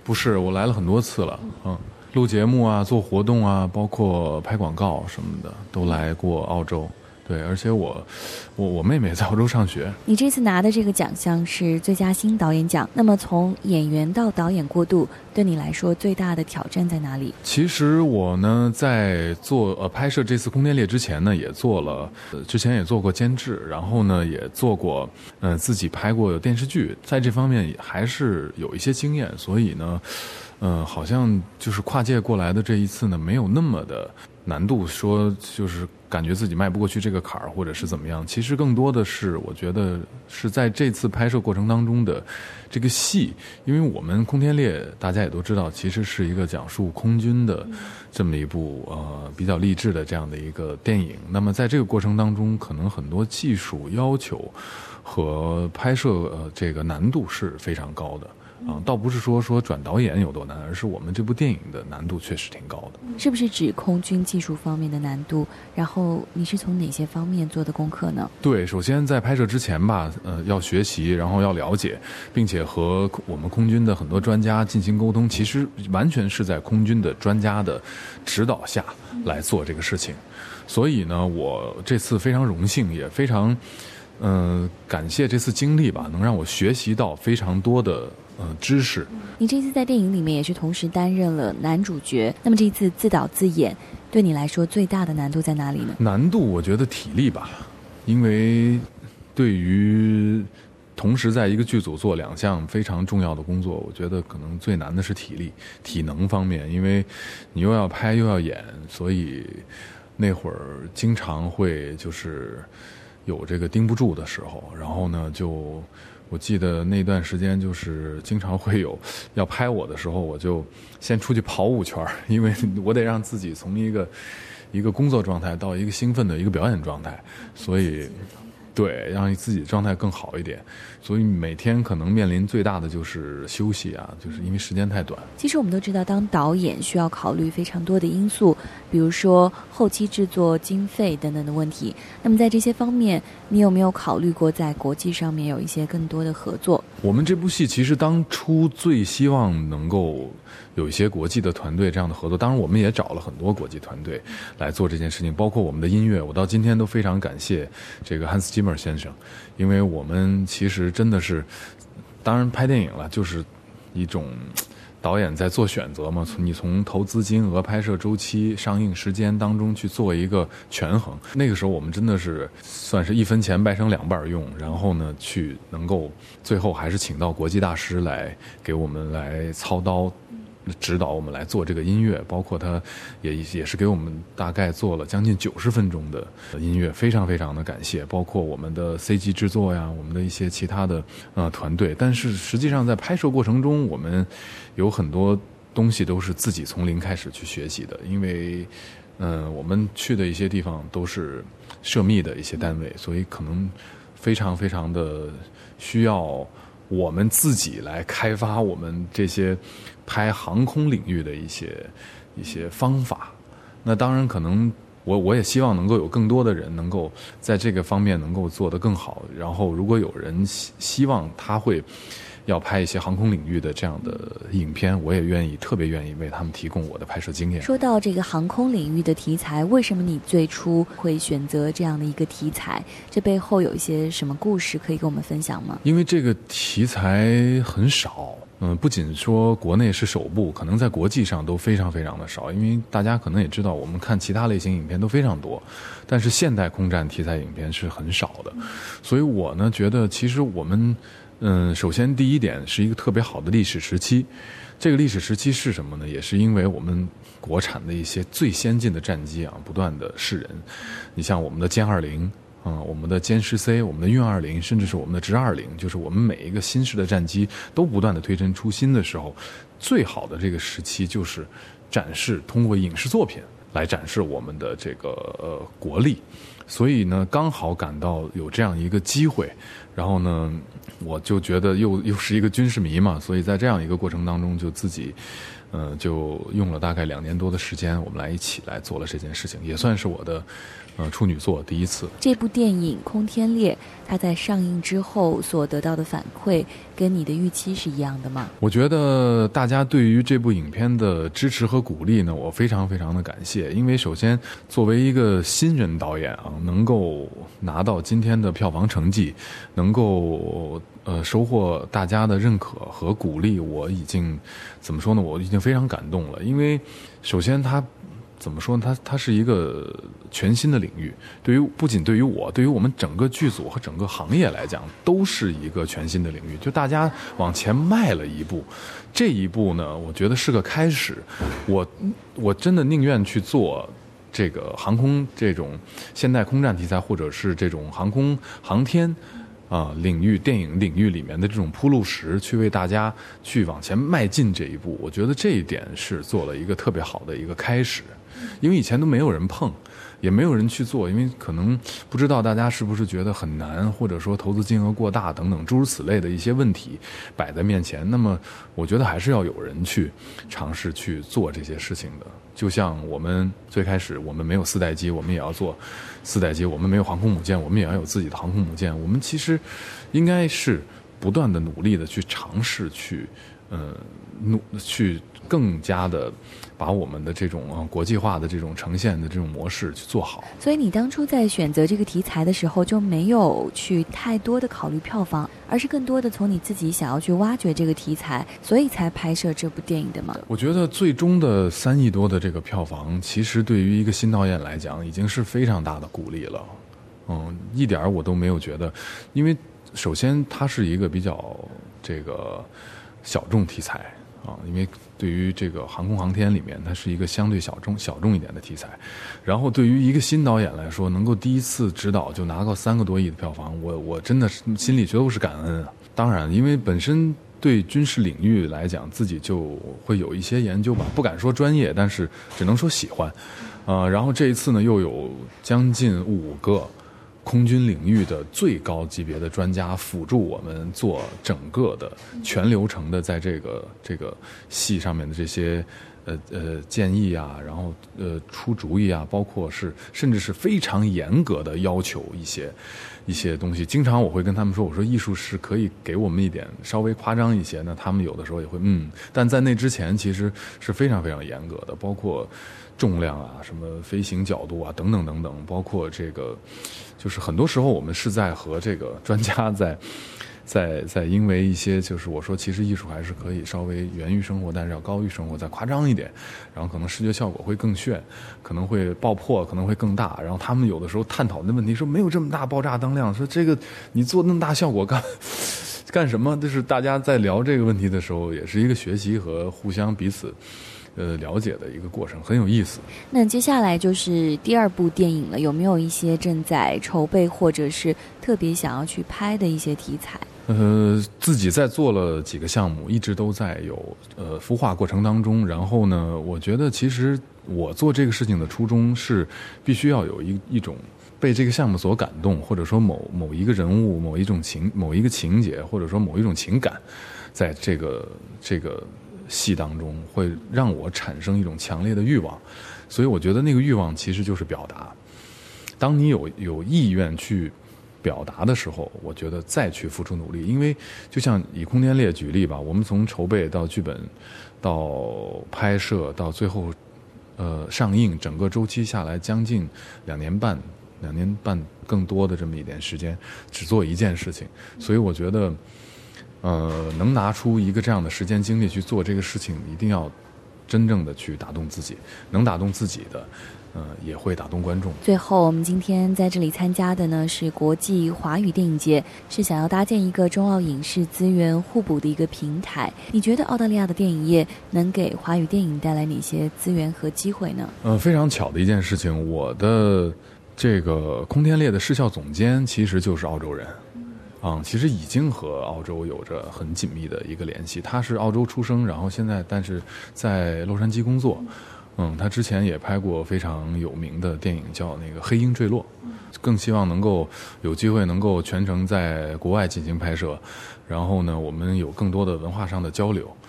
不是，我来了很多次了，录节目啊，做活动啊，包括拍广告什么的，都来过澳洲。对，而且我妹妹在澳洲上学。 你这次拿的这个奖项是最佳新导演奖，那么从演员到导演过渡，对你来说最大的挑战在哪里？ 其实我呢，在拍摄这次《空天猎》之前呢，也做了，之前也做过监制，然后呢也做过自己拍过电视剧，在这方面还是有一些经验，所以呢好像就是跨界过来的这一次呢，没有那么的难度，说就是感觉自己迈不过去这个坎儿，或者是怎么样。其实更多的是我觉得是在这次拍摄过程当中的这个戏，因为我们《空天猎》大家也都知道，其实是一个讲述空军的这么一部比较励志的这样的一个电影。那么在这个过程当中，可能很多技术要求和拍摄这个难度是非常高的。倒不是说转导演有多难，而是我们这部电影的难度确实挺高的。 是不是指空军技术方面的难度？然后你是从哪些方面做的功课呢？ 对，首先在拍摄之前吧，要学习，然后要了解，并且和我们空军的很多专家进行沟通。其实完全是在空军的专家的指导下来做这个事情。所以呢，我这次非常荣幸，也非常感谢这次经历吧，能让我学习到非常多的知识。 你这次在电影里面也是同时担任了男主角，那么这一次自导自演，对你来说最大的难度在哪里呢？ 难度我觉得体力吧，因为对于同时在一个剧组做两项非常重要的工作，我觉得可能最难的是体能方面，因为你又要拍又要演，所以那会儿经常会就是有这个盯不住的时候，然后呢我记得那段时间就是经常会有要拍我的时候，我就先出去跑5圈，因为我得让自己从一个工作状态到一个兴奋的一个表演状态，所以对，让自己状态更好一点。所以每天可能面临最大的就是休息啊，就是因为时间太短。 其实我们都知道，当导演需要考虑非常多的因素，比如说后期制作经费等等的问题。那么在这些方面，你有没有考虑过在国际上面有一些更多的合作？ 我们这部戏其实当初最希望能够有一些国际的团队这样的合作，当然我们也找了很多国际团队来做这件事情，包括我们的音乐，我到今天都非常感谢这个汉斯基默先生，因为我们其实真的是，当然拍电影了就是一种导演在做选择嘛，你从投资金额、拍摄周期、上映时间当中去做一个权衡。那个时候我们真的是算是1分钱掰成2半用，然后呢去能够最后还是请到国际大师来给我们来操刀指导我们来做这个音乐，包括他也是给我们大概做了将近90分钟的音乐，非常非常的感谢，包括我们的 CG 制作呀，我们的一些其他的团队。但是实际上在拍摄过程中，我们有很多东西都是自己从零开始去学习的，因为我们去的一些地方都是涉密的一些单位，所以可能非常非常的需要我们自己来开发我们这些拍航空领域的一些方法。那当然可能我也希望能够有更多的人能够在这个方面能够做得更好，然后如果有人希望他会要拍一些航空领域的这样的影片，我也特别愿意为他们提供我的拍摄经验。 说到这个航空领域的题材，为什么你最初会选择这样的一个题材？这背后有一些什么故事可以跟我们分享吗？ 因为这个题材很少，不仅说国内是首部，可能在国际上都非常非常的少。因为大家可能也知道，我们看其他类型影片都非常多，但是现代空战题材影片是很少的。所以我呢觉得，其实我们首先第一点是一个特别好的历史时期。这个历史时期是什么呢？也是因为我们国产的一些最先进的战机啊，不断的示人。你像我们的歼20，我们的歼10C，我们的运20，甚至是我们的直20，就是我们每一个新式的战机都不断的推陈出新的时候，最好的这个时期就是展示，通过影视作品来展示我们的这个国力。 所以呢，刚好赶到有这样一个机会，然后呢，我就觉得又是一个军事迷嘛，所以在这样一个过程当中，就自己，就用了大概2年多的时间，我们一起来做了这件事情，也算是我的，处女作第一次。 这部电影《空天猎》，它在上映之后所得到的反馈，跟你的预期是一样的吗？ 我觉得大家对于这部影片的支持和鼓励呢，我非常非常的感谢。因为首先作为一个新人导演啊，能够拿到今天的票房成绩，能够收获大家的认可和鼓励，我已经怎么说呢？我已经非常感动了。因为首先它怎么说呢？它是一个全新的领域，不仅对于我，对于我们整个剧组和整个行业来讲，都是一个全新的领域。就大家往前迈了一步，这一步呢，我觉得是个开始。我真的宁愿去做这个航空这种现代空战题材，或者是这种航天领域电影领域里面的这种铺路石，去为大家去往前迈进这一步。我觉得这一点是做了一个特别好的一个开始，因为以前都没有人碰，也没有人去做，因为可能不知道大家是不是觉得很难，或者说投资金额过大等等诸如此类的一些问题摆在面前。那么我觉得还是要有人去尝试去做这些事情的。就像我们最开始我们没有4代机，我们也要做4代机，我们没有航空母舰，我们也要有自己的航空母舰。我们其实应该是不断的努力的去尝试去去更加的把我们的这种国际化的这种呈现的这种模式去做好。 所以你当初在选择这个题材的时候，就没有去太多的考虑票房，而是更多的从你自己想要去挖掘这个题材，所以才拍摄这部电影的吗？ 我觉得最终的3亿多的这个票房，其实对于一个新导演来讲，已经是非常大的鼓励了。一点我都没有觉得，因为首先它是一个比较这个小众题材因为对于这个航空航天里面，它是一个相对小众一点的题材。然后对于一个新导演来说，能够第一次执导就拿到3个多亿的票房，我真的是心里都是感恩啊。当然，因为本身对军事领域来讲，自己就会有一些研究吧，不敢说专业，但是只能说喜欢。然后这一次呢，又有将近5个空军领域的最高级别的专家辅助我们做整个的全流程的在这个戏上面的这些建议啊，然后出主意啊，包括是甚至是非常严格的要求一些东西。经常我会跟他们说，我说艺术是可以给我们一点稍微夸张一些，那他们有的时候也会但在那之前其实是非常非常严格的，包括重量啊，什么飞行角度啊，等等等等，包括这个就是很多时候我们是在和这个专家在因为一些就是我说其实艺术还是可以稍微源于生活，但是要高于生活，再夸张一点，然后可能视觉效果会更炫，可能会爆破可能会更大。然后他们有的时候探讨的问题说没有这么大爆炸当量，说这个你做那么大效果干什么？就是大家在聊这个问题的时候，也是一个学习和互相彼此了解的一个过程，很有意思。 那接下来就是第2部电影了，有没有一些正在筹备或者是特别想要去拍的一些题材？ 自己在做了几个项目，一直都在有孵化过程当中。然后呢，我觉得其实我做这个事情的初衷是必须要有一种被这个项目所感动，或者说某一个人物、某一个情节，或者说某一种情感，在这个戏当中会让我产生一种强烈的欲望。所以我觉得那个欲望其实就是表达。当你有意愿去表达的时候，我觉得再去付出努力。因为就像以空天猎举例吧，我们从筹备到剧本到拍摄到最后上映，整个周期下来将近2年半更多的这么一点时间，只做一件事情。所以我觉得能拿出一个这样的时间精力去做这个事情，一定要真正的去打动自己，能打动自己的也会打动观众。 最后我们今天在这里参加的呢是国际华语电影节，是想要搭建一个中澳影视资源互补的一个平台。你觉得澳大利亚的电影业能给华语电影带来哪些资源和机会呢？ 非常巧的一件事情，我的这个空天猎的视效总监其实就是澳洲人。其实已经和澳洲有着很紧密的一个联系。他是澳洲出生，然后现在但是在洛杉矶工作。他之前也拍过非常有名的电影叫那个《黑鹰坠落》。 更希望能够有机会能够全程在国外进行拍摄，然后呢，我们有更多的文化上的交流。